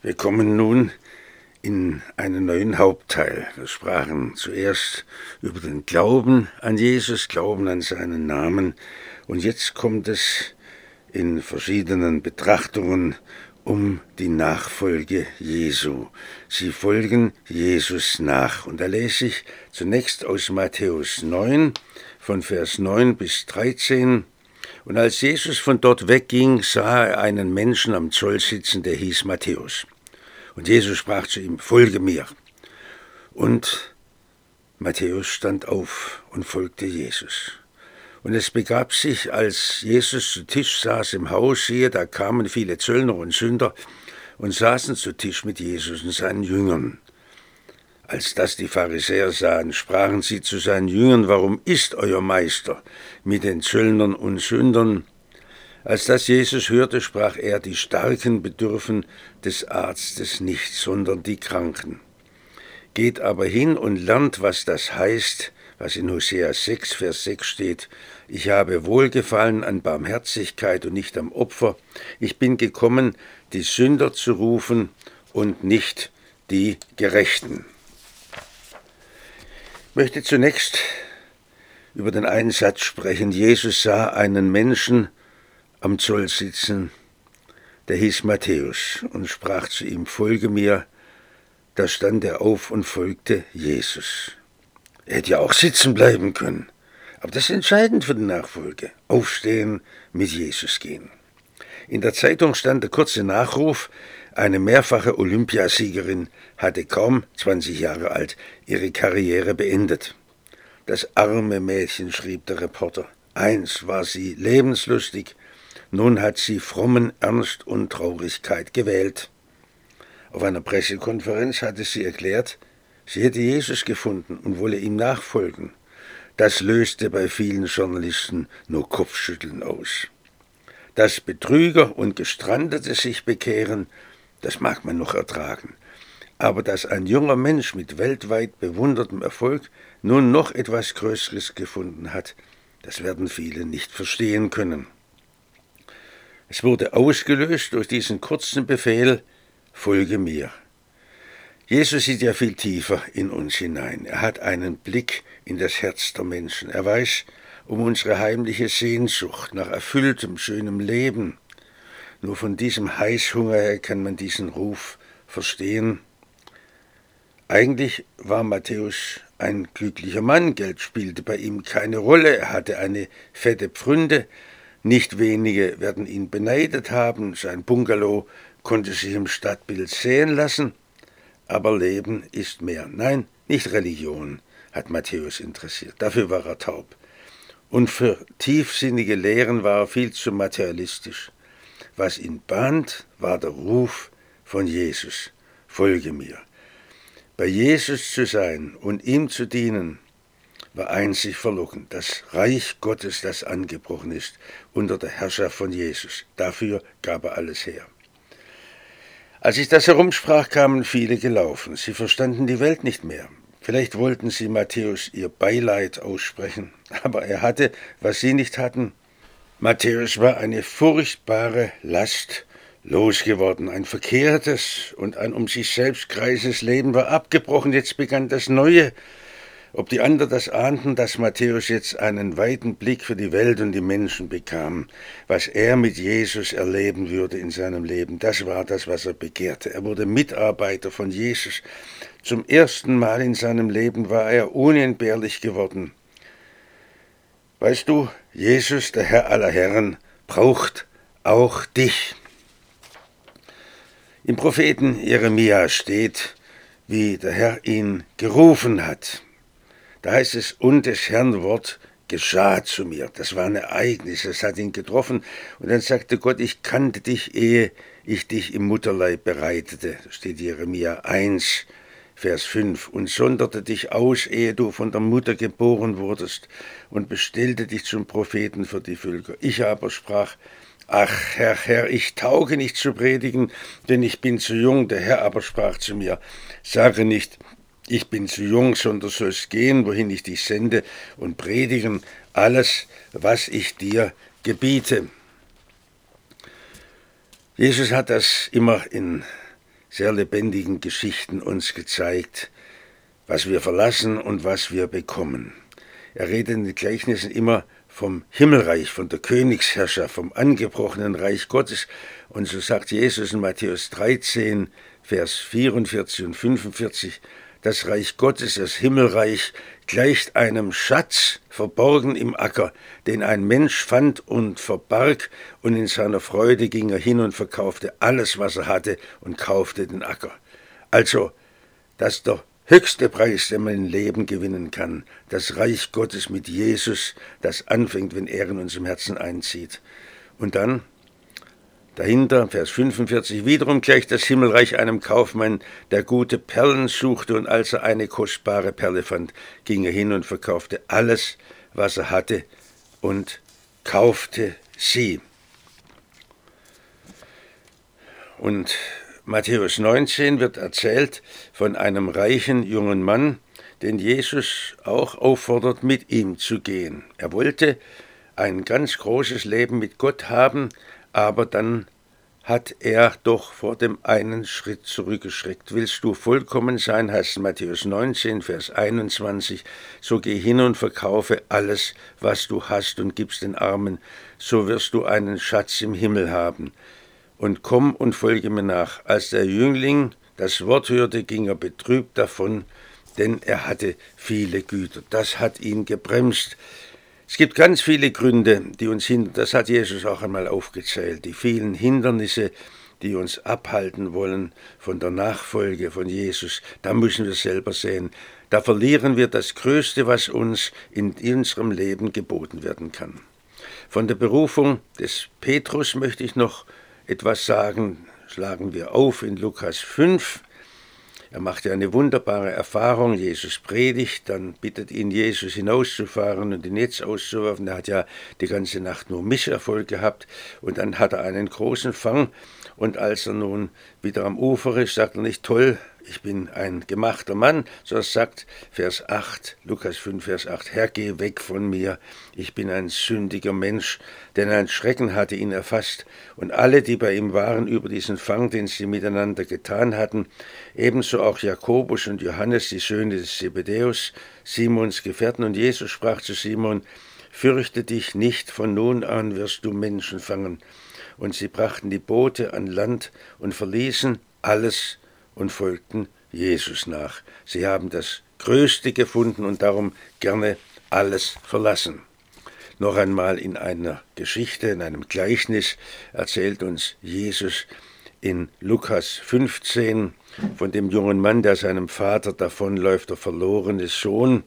Wir kommen nun in einen neuen Hauptteil. Wir sprachen zuerst über den Glauben an Jesus, Glauben an seinen Namen, und jetzt kommt es in verschiedenen Betrachtungen um die Nachfolge Jesu. Sie folgen Jesus nach. Und da lese ich zunächst aus Matthäus 9, von Vers 9 bis 13. Und als Jesus von dort wegging, sah er einen Menschen am Zoll sitzen, der hieß Matthäus. Und Jesus sprach zu ihm: Folge mir. Und Matthäus stand auf und folgte Jesus. Und es begab sich, als Jesus zu Tisch saß im Haus, siehe, da kamen viele Zöllner und Sünder und saßen zu Tisch mit Jesus und seinen Jüngern. Als das die Pharisäer sahen, sprachen sie zu seinen Jüngern: Warum isst euer Meister mit den Zöllnern und Sündern? Als das Jesus hörte, sprach er: Die Starken bedürfen des Arztes nicht, sondern die Kranken. Geht aber hin und lernt, was das heißt, was in Hosea 6, Vers 6 steht: Ich habe Wohlgefallen an Barmherzigkeit und nicht am Opfer. Ich bin gekommen, die Sünder zu rufen und nicht die Gerechten. Ich möchte zunächst über den einen Satz sprechen. Jesus sah einen Menschen am Zoll sitzen, der hieß Matthäus, und sprach zu ihm: Folge mir. Da stand er auf und folgte Jesus. Er hätte ja auch sitzen bleiben können, aber das ist entscheidend für die Nachfolge. Aufstehen, mit Jesus gehen. In der Zeitung stand der kurze Nachruf: Eine mehrfache Olympiasiegerin hatte kaum 20 Jahre alt ihre Karriere beendet. Das arme Mädchen, schrieb der Reporter. Einst war sie lebenslustig, nun hat sie frommen Ernst und Traurigkeit gewählt. Auf einer Pressekonferenz hatte sie erklärt, sie hätte Jesus gefunden und wolle ihm nachfolgen. Das löste bei vielen Journalisten nur Kopfschütteln aus. Dass Betrüger und Gestrandete sich bekehren, das mag man noch ertragen. Aber dass ein junger Mensch mit weltweit bewundertem Erfolg nun noch etwas Größeres gefunden hat, das werden viele nicht verstehen können. Es wurde ausgelöst durch diesen kurzen Befehl: Folge mir. Jesus sieht ja viel tiefer in uns hinein. Er hat einen Blick in das Herz der Menschen. Er weiß um unsere heimliche Sehnsucht nach erfülltem, schönem Leben. Nur von diesem Heißhunger her kann man diesen Ruf verstehen. Eigentlich war Matthäus ein glücklicher Mann. Geld spielte bei ihm keine Rolle. Er hatte eine fette Pfründe. Nicht wenige werden ihn beneidet haben. Sein Bungalow konnte sich im Stadtbild sehen lassen. Aber Leben ist mehr. Nein, nicht Religion hat Matthäus interessiert. Dafür war er taub. Und für tiefsinnige Lehren war er viel zu materialistisch. Was ihn band, war der Ruf von Jesus: Folge mir. Bei Jesus zu sein und ihm zu dienen, war einzig verlockend. Das Reich Gottes, das angebrochen ist, unter der Herrschaft von Jesus. Dafür gab er alles her. Als ich das herumsprach, kamen viele gelaufen. Sie verstanden die Welt nicht mehr. Vielleicht wollten sie Matthäus ihr Beileid aussprechen, aber er hatte, was sie nicht hatten. Matthäus war eine furchtbare Last losgeworden. Ein verkehrtes und ein um sich selbst kreisendes Leben war abgebrochen. Jetzt begann das Neue. Ob die anderen das ahnten, dass Matthäus jetzt einen weiten Blick für die Welt und die Menschen bekam, was er mit Jesus erleben würde in seinem Leben, das war das, was er begehrte. Er wurde Mitarbeiter von Jesus. Zum ersten Mal in seinem Leben war er unentbehrlich geworden. Weißt du, Jesus, der Herr aller Herren, braucht auch dich. Im Propheten Jeremia steht, wie der Herr ihn gerufen hat. Da heißt es: Und des Herrn Wort geschah zu mir. Das war ein Ereignis, das hat ihn getroffen. Und dann sagte Gott: Ich kannte dich, ehe ich dich im Mutterleib bereitete. Da steht Jeremia 1, Vers 5. Und sonderte dich aus, ehe du von der Mutter geboren wurdest, und bestellte dich zum Propheten für die Völker. Ich aber sprach: Ach, Herr, ich tauge nicht zu predigen, denn ich bin zu jung. Der Herr aber sprach zu mir: Sage nicht, ich bin zu jung, sondern sollst gehen, wohin ich dich sende, und predigen alles, was ich dir gebiete. Jesus hat das immer in sehr lebendigen Geschichten uns gezeigt, was wir verlassen und was wir bekommen. Er redet in den Gleichnissen immer vom Himmelreich, von der Königsherrschaft, vom angebrochenen Reich Gottes. Und so sagt Jesus in Matthäus 13, Vers 44 und 45, das Reich Gottes, das Himmelreich, gleicht einem Schatz verborgen im Acker, den ein Mensch fand und verbarg, und in seiner Freude ging er hin und verkaufte alles, was er hatte, und kaufte den Acker. Also, das ist der höchste Preis, den man im Leben gewinnen kann, das Reich Gottes mit Jesus, das anfängt, wenn er in unserem Herzen einzieht. Und dann dahinter, Vers 45, wiederum gleicht das Himmelreich einem Kaufmann, der gute Perlen suchte, und als er eine kostbare Perle fand, ging er hin und verkaufte alles, was er hatte, und kaufte sie. Und Matthäus 19 wird erzählt von einem reichen jungen Mann, den Jesus auch auffordert, mit ihm zu gehen. Er wollte ein ganz großes Leben mit Gott haben, aber dann hat er doch vor dem einen Schritt zurückgeschreckt. Willst du vollkommen sein, heißt Matthäus 19, Vers 21, so geh hin und verkaufe alles, was du hast, und gib's den Armen, so wirst du einen Schatz im Himmel haben. Und komm und folge mir nach. Als der Jüngling das Wort hörte, ging er betrübt davon, denn er hatte viele Güter. Das hat ihn gebremst. Es gibt ganz viele Gründe, die uns hindern. Das hat Jesus auch einmal aufgezählt. Die vielen Hindernisse, die uns abhalten wollen von der Nachfolge von Jesus. Da müssen wir selber sehen. Da verlieren wir das Größte, was uns in unserem Leben geboten werden kann. Von der Berufung des Petrus möchte ich noch etwas sagen. Schlagen wir auf in Lukas 5. Er macht ja eine wunderbare Erfahrung. Jesus predigt, dann bittet ihn Jesus hinauszufahren und die Netz auszuwerfen. Er hat ja die ganze Nacht nur Misserfolg gehabt, und dann hat er einen großen Fang, und als er nun wieder am Ufer ist, sagt er nicht, toll, ich bin ein gemachter Mann, sondern sagt Vers 8, Lukas 5, Vers 8, Herr, geh weg von mir, ich bin ein sündiger Mensch, denn ein Schrecken hatte ihn erfasst, und alle, die bei ihm waren, über diesen Fang, den sie miteinander getan hatten, ebenso auch Jakobus und Johannes, die Söhne des Zebedäus, Simons Gefährten, und Jesus sprach zu Simon, fürchte dich nicht, von nun an wirst du Menschen fangen. Und sie brachten die Boote an Land und verließen alles und folgten Jesus nach. Sie haben das Größte gefunden und darum gerne alles verlassen. Noch einmal in einer Geschichte, in einem Gleichnis erzählt uns Jesus in Lukas 15 von dem jungen Mann, der seinem Vater davonläuft, der verlorene Sohn,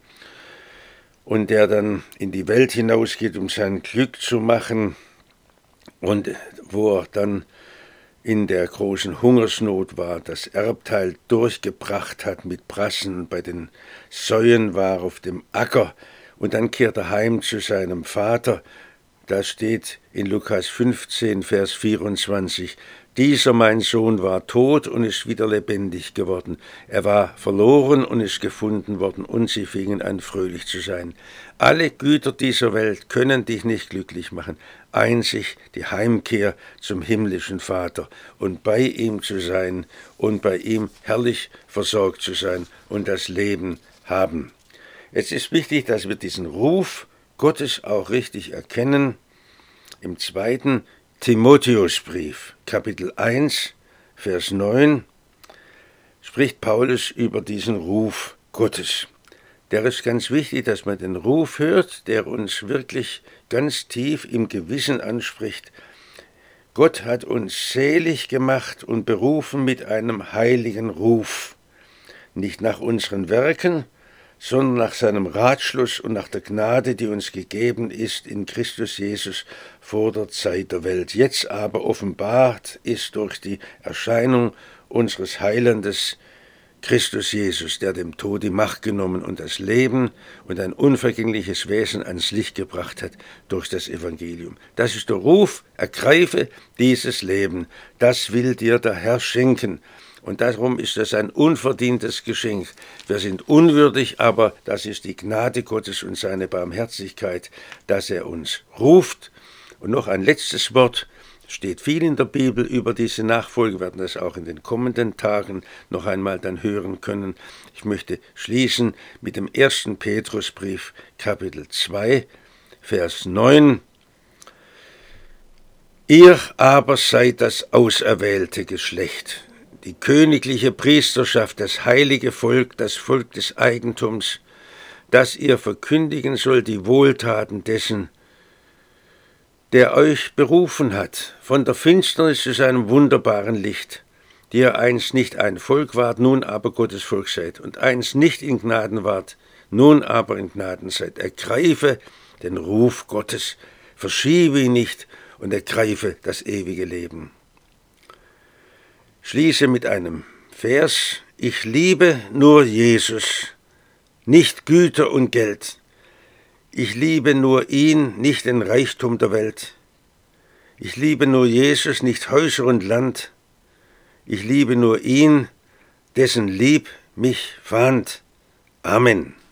und der dann in die Welt hinausgeht, um sein Glück zu machen, und wo er dann in der großen Hungersnot war, das Erbteil durchgebracht hat mit Brassen, bei den Säuen war auf dem Acker, und dann kehrt er heim zu seinem Vater. Da steht in Lukas 15, Vers 24, dieser mein Sohn war tot und ist wieder lebendig geworden. Er war verloren und ist gefunden worden, und sie fingen an, fröhlich zu sein. Alle Güter dieser Welt können dich nicht glücklich machen, einzig die Heimkehr zum himmlischen Vater und bei ihm zu sein und bei ihm herrlich versorgt zu sein und das Leben haben. Es ist wichtig, dass wir diesen Ruf Gottes auch richtig erkennen. Im 2. Timotheusbrief, Kapitel 1, Vers 9, spricht Paulus über diesen Ruf Gottes. Der ist ganz wichtig, dass man den Ruf hört, der uns wirklich ganz tief im Gewissen anspricht. Gott hat uns selig gemacht und berufen mit einem heiligen Ruf, nicht nach unseren Werken, sondern nach seinem Ratschluss und nach der Gnade, die uns gegeben ist in Christus Jesus vor der Zeit der Welt. Jetzt aber offenbart ist durch die Erscheinung unseres Heilandes Christus Jesus, der dem Tod die Macht genommen und das Leben und ein unvergängliches Wesen ans Licht gebracht hat durch das Evangelium. Das ist der Ruf, ergreife dieses Leben, das will dir der Herr schenken. Und darum ist das ein unverdientes Geschenk. Wir sind unwürdig, aber das ist die Gnade Gottes und seine Barmherzigkeit, dass er uns ruft. Und noch ein letztes Wort Steht viel in der Bibel über diese Nachfolge, wir werden das auch in den kommenden Tagen noch einmal dann hören können. Ich möchte schließen mit dem 1. Petrusbrief, Kapitel 2, Vers 9. Ihr aber seid das auserwählte Geschlecht, die königliche Priesterschaft, das heilige Volk, das Volk des Eigentums, dass ihr verkündigen sollt die Wohltaten dessen, der euch berufen hat, von der Finsternis zu seinem wunderbaren Licht, die ihr einst nicht ein Volk wart, nun aber Gottes Volk seid, und einst nicht in Gnaden wart, nun aber in Gnaden seid. Ergreife den Ruf Gottes, verschiebe ihn nicht und ergreife das ewige Leben. Schließe mit einem Vers: Ich liebe nur Jesus, nicht Güter und Geld. Ich liebe nur ihn, nicht den Reichtum der Welt. Ich liebe nur Jesus, nicht Häuser und Land. Ich liebe nur ihn, dessen Lieb mich fand. Amen.